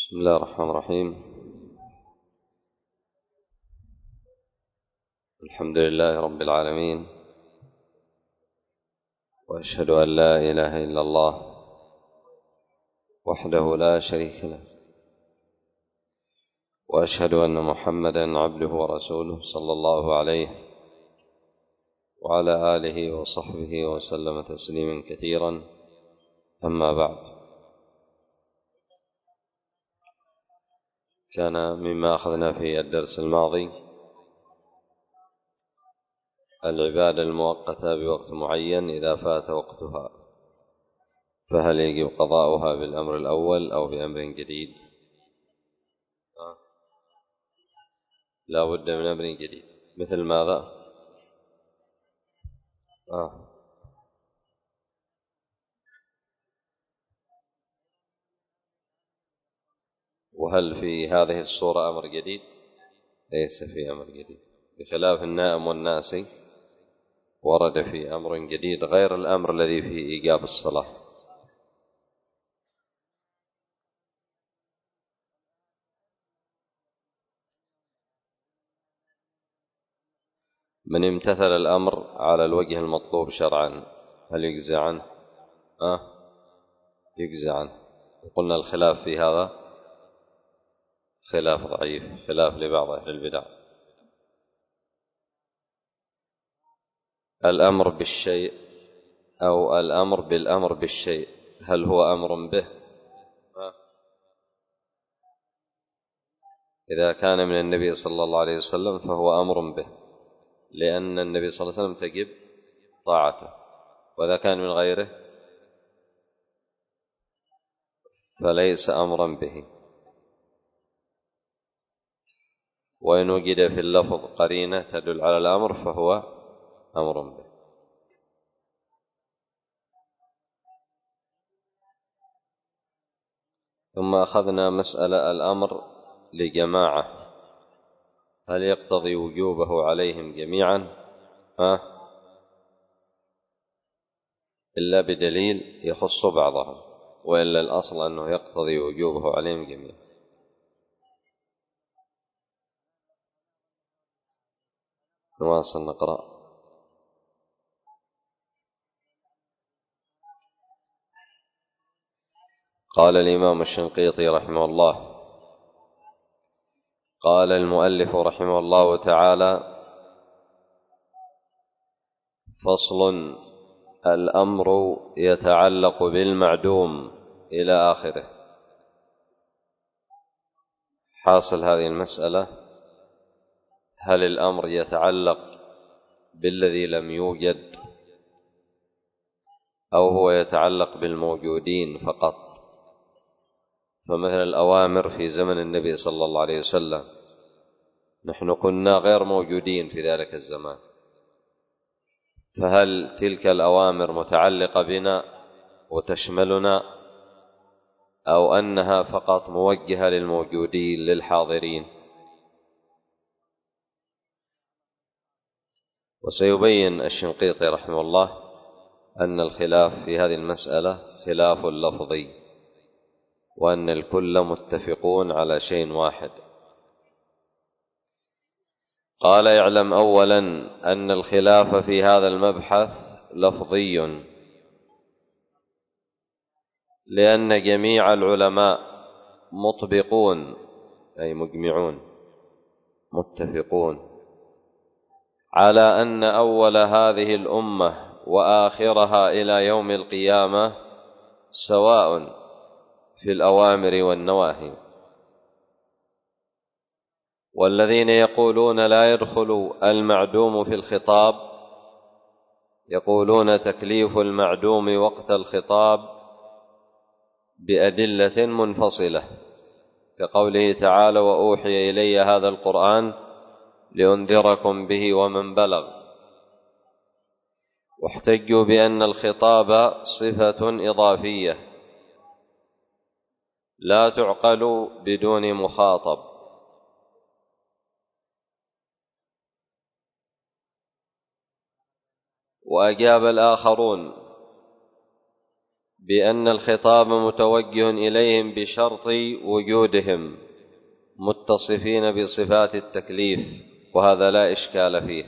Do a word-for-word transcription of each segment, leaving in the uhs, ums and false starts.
بسم الله الرحمن الرحيم. الحمد لله رب العالمين، وأشهد أن لا إله إلا الله وحده لا شريك له، وأشهد أن محمدا عبده ورسوله صلى الله عليه وعلى آله وصحبه وسلم تسليما كثيرا. أما بعد، كان مما أخذنا في الدرس الماضي العبادة المؤقتة بوقت معين إذا فات وقتها، فهل يجب قضاؤها بالأمر الأول أو بأمر جديد؟ آه. لا بد من أمر جديد. مثل ماذا؟ آه. وهل في هذه الصورة أمر جديد؟ ليس في أمر جديد، بخلاف النائم والناسي ورد في أمر جديد غير الأمر الذي فيه إيجاب الصلاة. من امتثل الأمر على الوجه المطلوب شرعا هل يجزى عنه؟ آه يجزى عنه. وقلنا الخلاف في هذا خلاف ضعيف، خلاف لبعض أهل البدع. الأمر بالشيء أو الأمر بالأمر بالشيء، هل هو أمر به؟ آه. إذا كان من النبي صلى الله عليه وسلم فهو أمر به، لأن النبي صلى الله عليه وسلم تجب طاعته، وإذا كان من غيره فليس أمرا به. وإن وجد في اللفظ قرينة تدل على الأمر فهو أمر به. ثم أخذنا مسألة الأمر لجماعة، هل يقتضي وجوبه عليهم جميعا؟ ها؟ إلا بدليل يخص بعضهم، وإلا الأصل أنه يقتضي وجوبه عليهم جميعا. نواصل نقرأ. قال الإمام الشنقيطي رحمه الله: قال المؤلف رحمه الله تعالى: فصل: الأمر يتعلق بالمعدوم إلى آخره. حاصل هذه المسألة: هل الأمر يتعلق بالذي لم يوجد أو هو يتعلق بالموجودين فقط؟ فمثل الأوامر في زمن النبي صلى الله عليه وسلم، نحن كنا غير موجودين في ذلك الزمان، فهل تلك الأوامر متعلقة بنا وتشملنا، أو أنها فقط موجهة للموجودين للحاضرين؟ وسيبين الشنقيطي رحمه الله أن الخلاف في هذه المسألة خلاف لفظي، وأن الكل متفقون على شيء واحد. قال: اعلم أولا أن الخلاف في هذا المبحث لفظي، لأن جميع العلماء مطبقون أي مجمعون متفقون على أن أول هذه الأمة وآخرها إلى يوم القيامة سواء في الأوامر والنواهي. والذين يقولون لا يدخل المعدوم في الخطاب يقولون تكليف المعدوم وقت الخطاب بأدلة منفصلة، كقوله تعالى: وأوحي إلي هذا القرآن لأنذركم به ومن بلغ. واحتجوا بأن الخطاب صفة إضافية لا تعقل بدون مخاطب. وأجاب الآخرون بأن الخطاب متوجه إليهم بشرط وجودهم متصفين بصفات التكليف، وهذا لا إشكال فيه.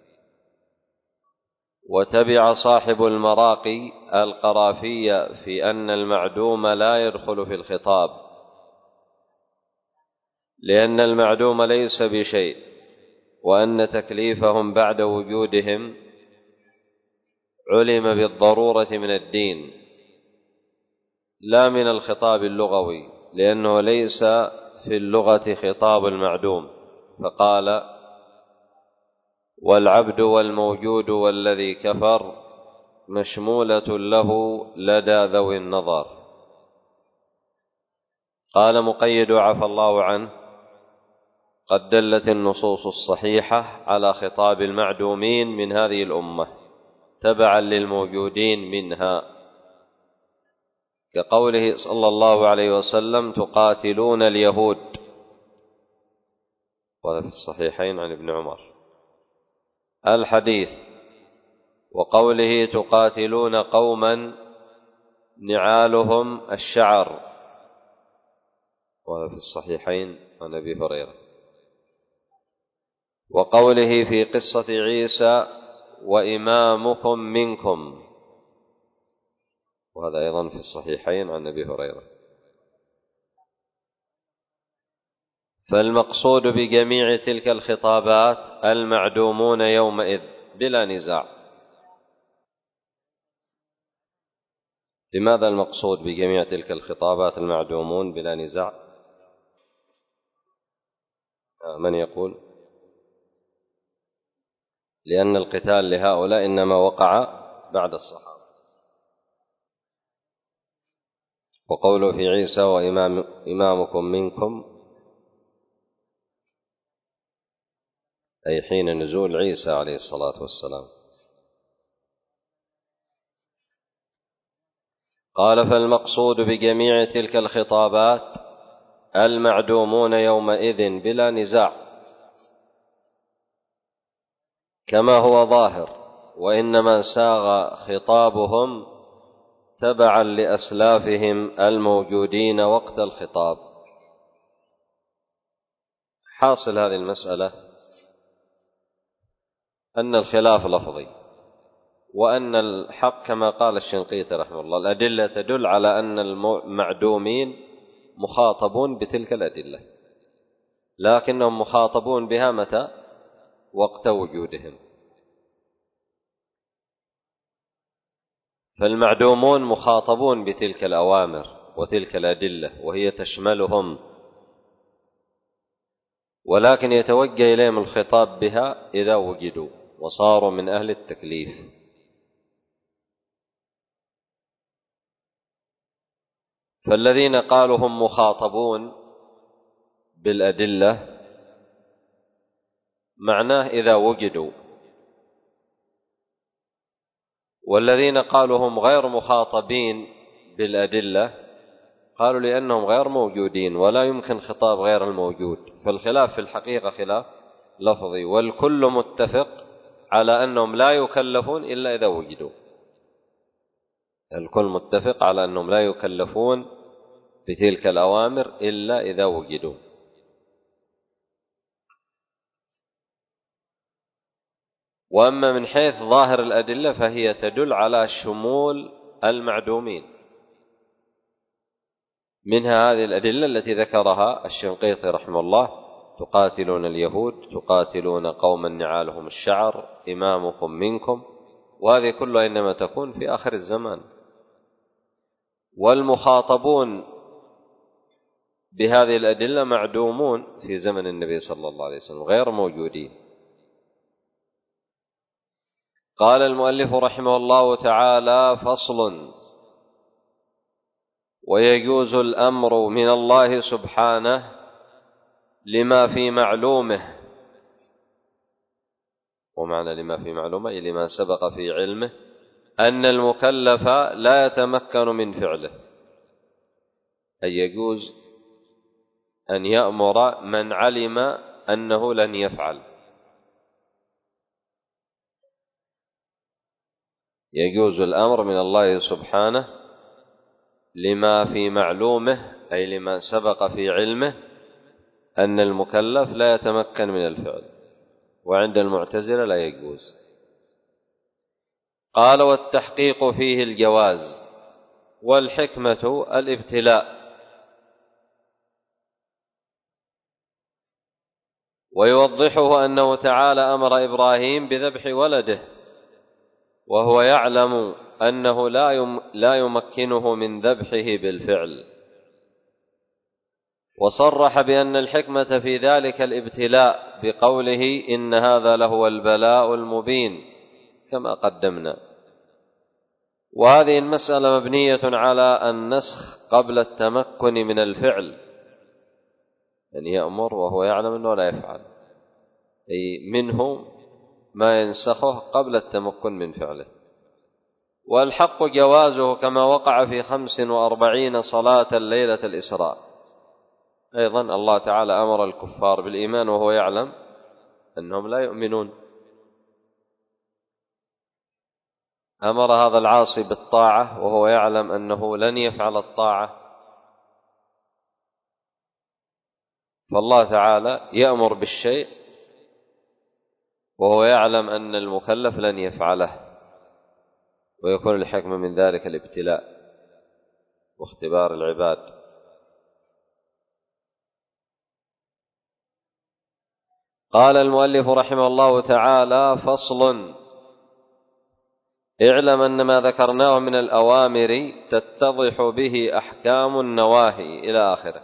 وتبع صاحب المراقي القرافية في أن المعدوم لا يدخل في الخطاب، لأن المعدوم ليس بشيء، وأن تكليفهم بعد وجودهم علم بالضرورة من الدين لا من الخطاب اللغوي، لأنه ليس في اللغة خطاب المعدوم، فقال: والعبد والموجود والذي كفر مشمولة له لدى ذوي النظر. قال مقيد عفى الله عنه: قد دلت النصوص الصحيحة على خطاب المعدومين من هذه الأمة تبعا للموجودين منها، كقوله صلى الله عليه وسلم: تقاتلون اليهود، وهذا في الصحيحين عن ابن عمر الحديث، وقوله: تقاتلون قوما نعالهم الشعر، وهذا في الصحيحين عن أبي هريرة، وقوله في قصة عيسى: وإمامكم منكم، وهذا أيضا في الصحيحين عن أبي هريرة. فالمقصود بجميع تلك الخطابات المعدومون يومئذ بلا نزاع. لماذا المقصود بجميع تلك الخطابات المعدومون بلا نزاع؟ من يقول؟ لأن القتال لهؤلاء إنما وقع بعد الصحابة. وقوله في عيسى: وإمامكم منكم، أي حين نزول عيسى عليه الصلاة والسلام. قال: فالمقصود بجميع تلك الخطابات المعدومون يومئذ بلا نزاع، كما هو ظاهر، وإنما ساغ خطابهم تبعا لأسلافهم الموجودين وقت الخطاب. حاصل هذه المسألة أن الخلاف لفظي، وأن الحق كما قال الشنقيطي رحمه الله: الأدلة تدل على أن المعدومين مخاطبون بتلك الأدلة، لكنهم مخاطبون بها متى؟ وقت وجودهم. فالمعدومون مخاطبون بتلك الأوامر وتلك الأدلة، وهي تشملهم، ولكن يتوجه إليهم الخطاب بها إذا وجدوا وصاروا من أهل التكليف. فالذين قالوا هم مخاطبون بالأدلة معناه إذا وجدوا، والذين قالوا هم غير مخاطبين بالأدلة قالوا لأنهم غير موجودين ولا يمكن خطاب غير الموجود. فالخلاف في الحقيقة خلاف لفظي، والكل متفق على أنهم لا يكلفون إلا إذا وجدوا. الكل متفق على أنهم لا يكلفون بتلك الأوامر إلا إذا وجدوا. وأما من حيث ظاهر الأدلة فهي تدل على شمول المعدومين، منها هذه الأدلة التي ذكرها الشنقيطي رحمه الله: تقاتلون اليهود، تقاتلون قوما نعالهم الشعر، إمامكم منكم، وهذه كلها إنما تكون في آخر الزمان. والمخاطبون بهذه الأدلة معدومون في زمن النبي صلى الله عليه وسلم، غير موجودين. قال المؤلف رحمه الله تعالى: فصل: ويجوز الأمر من الله سبحانه لما في معلومه. ومعنى لما في معلومه أي لما سبق في علمه أن المكلف لا يتمكن من فعله، أي يجوز أن يأمر من علم أنه لن يفعل. يجوز الأمر من الله سبحانه لما في معلومه أي لما سبق في علمه أن المكلف لا يتمكن من الفعل، وعند المعتزلة لا يجوز. قال والتحقيق فيه الجواز، والحكمة الابتلاء. ويوضحه أنه تعالى أمر إبراهيم بذبح ولده وهو يعلم أنه لا يمكنه من ذبحه بالفعل، وصرح بأن الحكمة في ذلك الابتلاء بقوله إن هذا لهو البلاء المبين كما قدمنا. وهذه المسألة مبنية على النسخ قبل التمكن من الفعل، يعني يأمر وهو يعلم أنه لا يفعل، أي منه ما ينسخه قبل التمكن من فعله. والحق جوازه كما وقع في خمس وأربعين صلاة ليلة الإسراء. أيضا الله تعالى أمر الكفار بالإيمان وهو يعلم أنهم لا يؤمنون، أمر هذا العاصي بالطاعة وهو يعلم أنه لن يفعل الطاعة، فالله تعالى يأمر بالشيء وهو يعلم أن المكلف لن يفعله، ويكون الحكمة من ذلك الابتلاء واختبار العباد. قال المؤلف رحمه الله تعالى: فصل: اعلم أن ما ذكرناه من الأوامر تتضح به أحكام النواهي إلى آخره.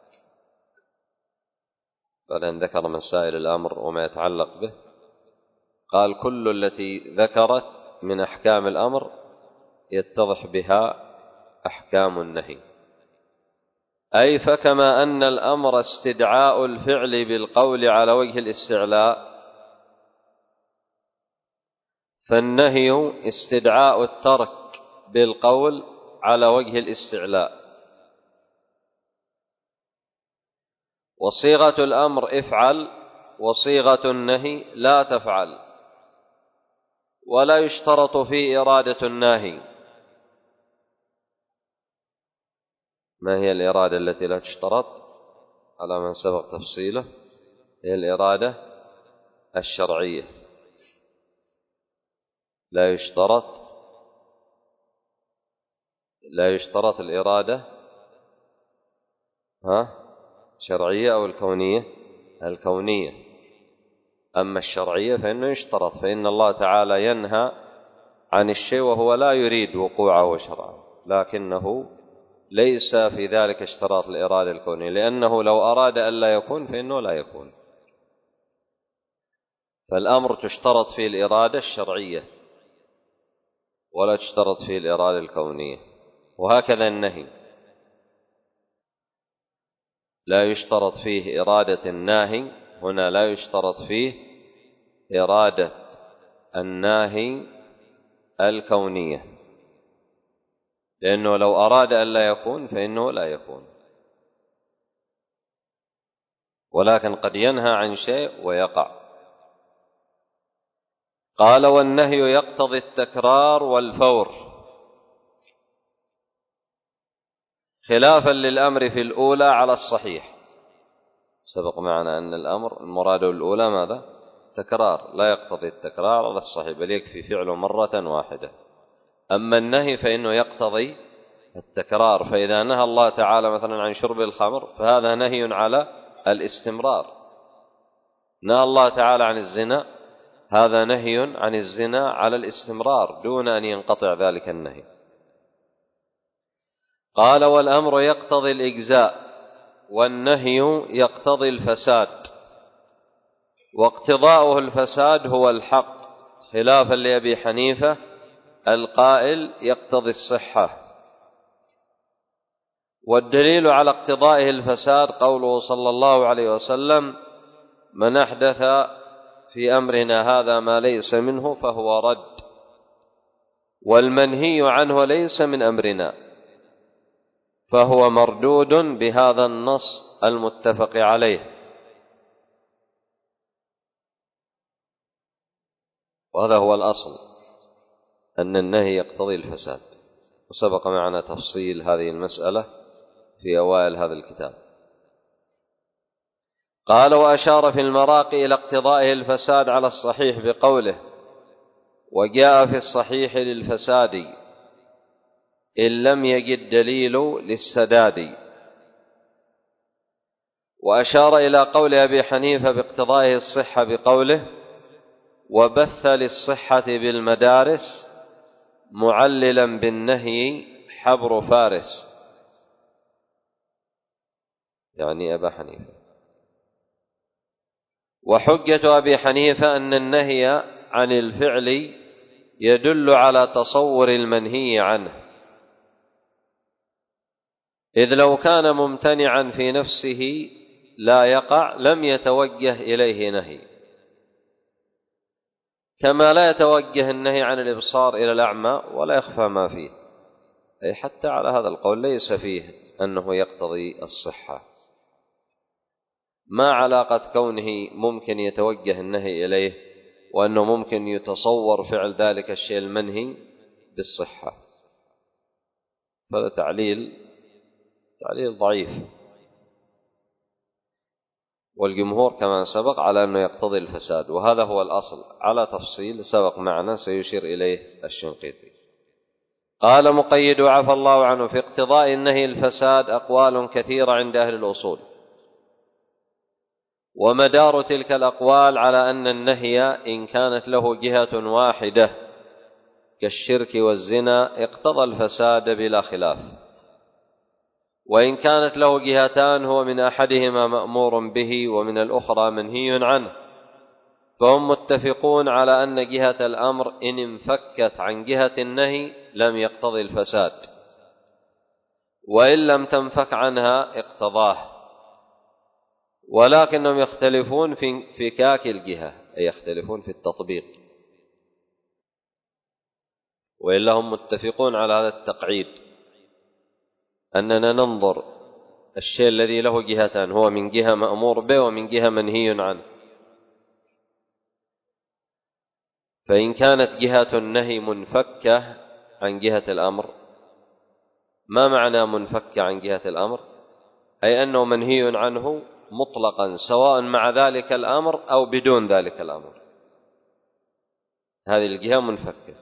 فلن ذكر مسائل الأمر وما يتعلق به، قال كل التي ذكرت من أحكام الأمر يتضح بها أحكام النهي. أي فكما أن الأمر استدعاء الفعل بالقول على وجه الاستعلاء، فالنهي استدعاء الترك بالقول على وجه الاستعلاء. وصيغة الأمر افعل، وصيغة النهي لا تفعل، ولا يشترط في إرادة الناهي. ما هي الإرادة التي لا تشترط على من سبق تفصيله؟ هي الإرادة الشرعية، لا يشترط لا يشترط الإرادة ها شرعية أو الكونية الكونية. أما الشرعية فإنه يشترط، فإن الله تعالى ينهى عن الشيء وهو لا يريد وقوعه شرعا، لكنه ليس في ذلك اشتراط الإرادة الكونية، لأنه لو أراد أن لا يكون فإنه لا يكون. فالأمر تشترط فيه الإرادة الشرعية ولا تشترط فيه الإرادة الكونية، وهكذا النهي لا يشترط فيه إرادة الناهي. هنا لا يشترط فيه إرادة الناهي الكونية، لأنه لو أراد أن لا يكون فإنه لا يكون، ولكن قد ينهى عن شيء ويقع. قال: والنهي يقتضي التكرار والفور، خلافا للأمر في الأولى على الصحيح. سبق معنا أن الأمر المراد الأولى ماذا؟ تكرار، لا يقتضي التكرار على الصحيح، بل يكفي فعله مرة واحدة. أما النهي فإنه يقتضي التكرار، فإذا نهى الله تعالى مثلا عن شرب الخمر فهذا نهي على الاستمرار. نهى الله تعالى عن الزنا، هذا نهي عن الزنا على الاستمرار دون أن ينقطع ذلك النهي. قال: والأمر يقتضي الإجزاء، والنهي يقتضي الفساد، واقتضاؤه الفساد هو الحق، خلافا لأبي حنيفة القائل يقتضي الصحة. والدليل على اقتضائه الفساد قوله صلى الله عليه وسلم: من أحدث في أمرنا هذا ما ليس منه فهو رد. والمنهي عنه ليس من أمرنا فهو مردود بهذا النص المتفق عليه. وهذا هو الأصل، أن النهي يقتضي الفساد. وسبق معنا تفصيل هذه المسألة في أوائل هذا الكتاب. قال: وأشار في المراقي إلى اقتضائه الفساد على الصحيح بقوله: وجاء في الصحيح للفساد إن لم يجد دليل للسداد. وأشار إلى قول أبي حنيفة باقتضائه الصحة بقوله: وبث للصحة بالمدارس معللا بالنهي حبر فارس، يعني أبا حنيفة. وحجة أبي حنيفة أن النهي عن الفعل يدل على تصور المنهي عنه، إذ لو كان ممتنعا في نفسه لا يقع لم يتوجه إليه نهي، كما لا يتوجه النهي عن الإبصار إلى الأعمى ولا يخفى ما فيه. أي حتى على هذا القول ليس فيه أنه يقتضي الصحة. ما علاقة كونه ممكن يتوجه النهي إليه وأنه ممكن يتصور فعل ذلك الشيء المنهي بالصحة؟ هذا تعليل تعليل ضعيف، والجمهور كما سبق على أنه يقتضي الفساد، وهذا هو الأصل على تفصيل سبق معنا سيشير إليه الشنقيطي. قال مقيد عفى الله عنه: في اقتضاء النهي الفساد أقوال كثيرة عند أهل الأصول، ومدار تلك الأقوال على أن النهي إن كانت له جهة واحدة كالشرك والزنا اقتضى الفساد بلا خلاف، وإن كانت له جهتان هو من أحدهما مأمور به ومن الأخرى منهي عنه، فهم متفقون على أن جهة الأمر إن انفكت عن جهة النهي لم يقتضي الفساد، وإن لم تنفك عنها اقتضاه، ولكنهم يختلفون في انفكاك الجهة، أي يختلفون في التطبيق، وإلا هم متفقون على هذا التقعيد، أننا ننظر الشيء الذي له جهتان هو من جهة مأمور به ومن جهة منهي عنه، فإن كانت جهة النهي منفكة عن جهة الأمر. ما معنى منفكة عن جهة الأمر؟ أي أنه منهي عنه مطلقا سواء مع ذلك الأمر أو بدون ذلك الأمر، هذه الجهة منفكة.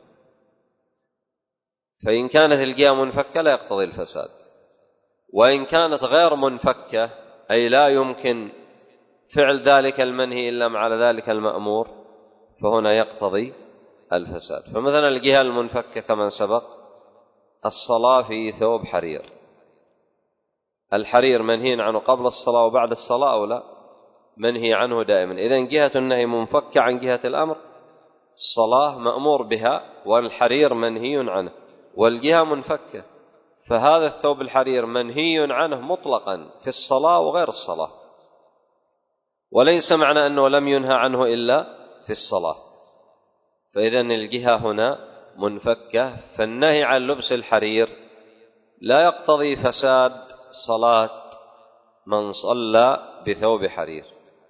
فإن كانت الجهة منفكة لا يقتضي الفساد، وإن كانت غير منفكة أي لا يمكن فعل ذلك المنهي إلا مع ذلك المأمور فهنا يقتضي الفساد. فمثلا الجهة المنفكة كما سبق الصلاة في ثوب حرير، الحرير منهي عنه قبل الصلاة وبعد الصلاة أو لا؟ منهي عنه دائما. إذن جهة النهي منفكة عن جهة الأمر، الصلاة مأمور بها والحرير منهي عنه، والجهة منفكة، فهذا الثوب الحرير منهي عنه مطلقا في الصلاة وغير الصلاة، وليس معنى أنه لم ينهى عنه إلا في الصلاة. فإذن الجهة هنا منفكة، فالنهي عن لبس الحرير لا يقتضي فساد صلاة من صلى بثوب حرير،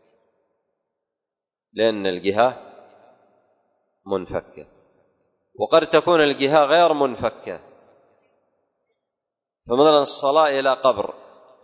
لأن الجهة منفكة. وقد تكون الجهة غير منفكة، فمثلا الصلاة إلى قبر،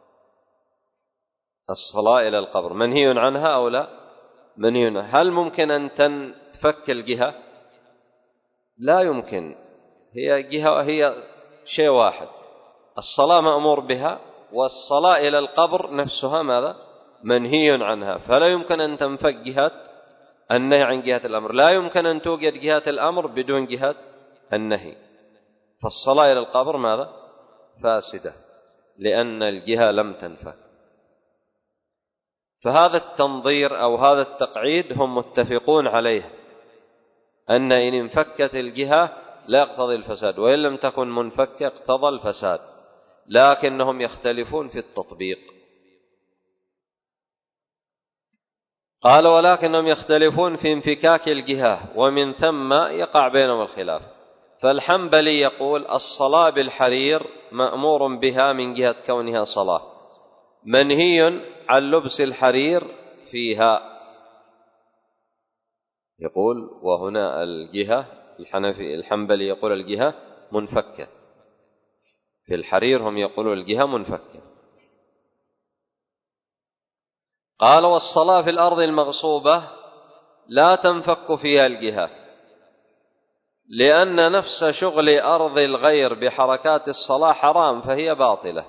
الصلاة إلى القبر منهي عنها أو لا؟ منهي عنها. هل ممكن أن تنفك الجهة؟ لا يمكن، هي جهة، هي شيء واحد، الصلاة مأمور بها، والصلاة إلى القبر نفسها ماذا؟ منهي عنها، فلا يمكن أن تنفك جهة النهي عن جهة الأمر، لا يمكن أن توجد جهة الأمر بدون جهة النهي، فالصلاة إلى القبر ماذا؟ فاسدة، لأن الجهة لم تنفك. فهذا التنظير أو هذا التقعيد هم متفقون عليه، أن إن انفكت الجهة لا يقتضي الفساد، وإن لم تكن منفكة اقتضى الفساد، لكنهم يختلفون في التطبيق. قال: ولكنهم يختلفون في انفكاك الجهة، ومن ثم يقع بينهم الخلاف. فالحنبلي يقول: الصلاة بالحرير مأمور بها من جهة كونها صلاة، منهي عن لبس الحرير فيها. يقول وهنا الجهة، الحنفي الحنبلي يقول الجهة منفكة، في الحرير هم يقولون الجهة منفكة. قال والصلاة في الأرض المغصوبة لا تنفك فيها الجهة، لأن نفس شغل أرض الغير بحركات الصلاة حرام فهي باطلة.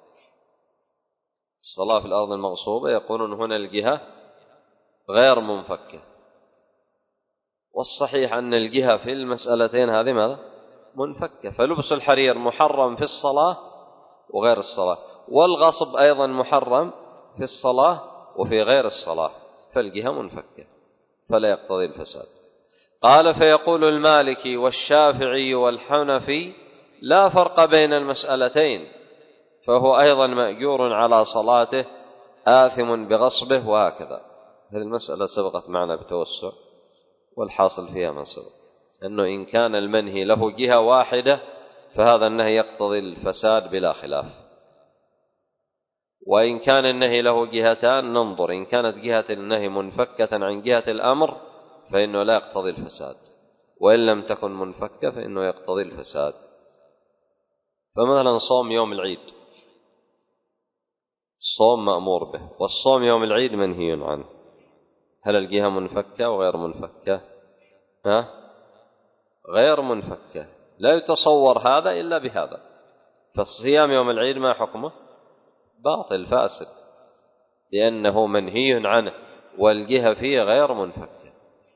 الصلاة في الأرض المغصوبة يقولون هنا الجهة غير منفكة، والصحيح أن الجهة في المسألتين هذه ماذا؟ منفكة. فلبس الحرير محرم في الصلاة وغير الصلاة، والغصب أيضا محرم في الصلاة وفي غير الصلاة، فالجهة منفكة فلا يقتضي الفساد. قال فيقول المالكي والشافعي والحنفي لا فرق بين المسألتين، فهو أيضا مأجور على صلاته آثم بغصبه وهكذا. هذه المسألة سبقت معنا بتوسع، والحاصل فيها ما سبق، أنه إن كان المنهي له جهة واحدة فهذا النهي يقتضي الفساد بلا خلاف، وإن كان النهي له جهتان ننظر، إن كانت جهة النهي منفكة عن جهة الأمر فإنه لا يقتضي الفساد، وإن لم تكن منفكة فإنه يقتضي الفساد. فمثلا صوم يوم العيد الصوم مأمور به، والصوم يوم العيد منهي عنه، هل الجهة منفكة وغير منفكة؟ ها؟ غير منفكة، لا يتصور هذا إلا بهذا. فالصيام يوم العيد ما حكمه؟ باطل فاسد، لأنه منهي عنه والجهة فيه غير منفكة.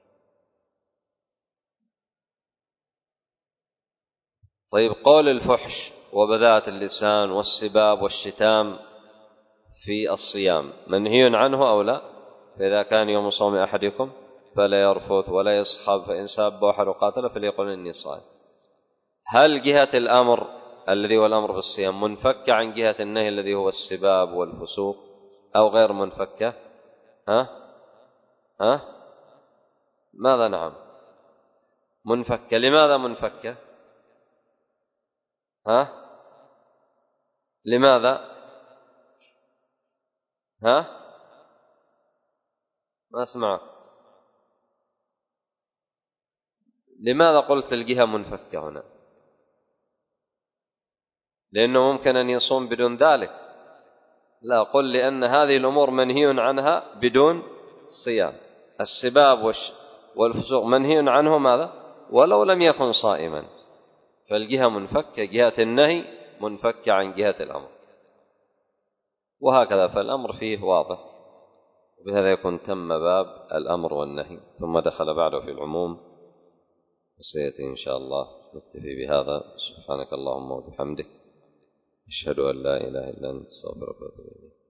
طيب قول الفحش وبذات اللسان والسباب والشتام في الصيام منهي عنه أو لا؟ فإذا كان يوم صوم أحدكم فلا يرفث ولا يصخب، فإن ساب أحد وقاتل فليقل إني صائم. هل جهة الأمر الذي هو الأمر بالصيام منفكة عن جهة النهي الذي هو السباب والفسوق أو غير منفكة؟ ها؟ ها؟ ماذا؟ نعم منفكة. لماذا منفكة؟ ها؟ لماذا؟ ها؟ ما أسمع. لماذا قلت الجهة منفكة هنا؟ لأنه ممكن أن يصوم بدون ذلك. لا، قل لأن هذه الأمور منهي عنها بدون الصيام. السباب والفسوق منهي عنه ماذا؟ ولو لم يكن صائما، فالجهة منفكة، جهة النهي منفكة عن جهة الأمر، وهكذا. فالأمر فيه واضح، وبهذا يكون تم باب الأمر والنهي، ثم دخل بعده في العموم، وسيأتي إن شاء الله. نكتفي بهذا. سبحانك اللهم وبحمدك، أشهد أن لا إله إلا أنت، أستغفرك وأتوب إليك.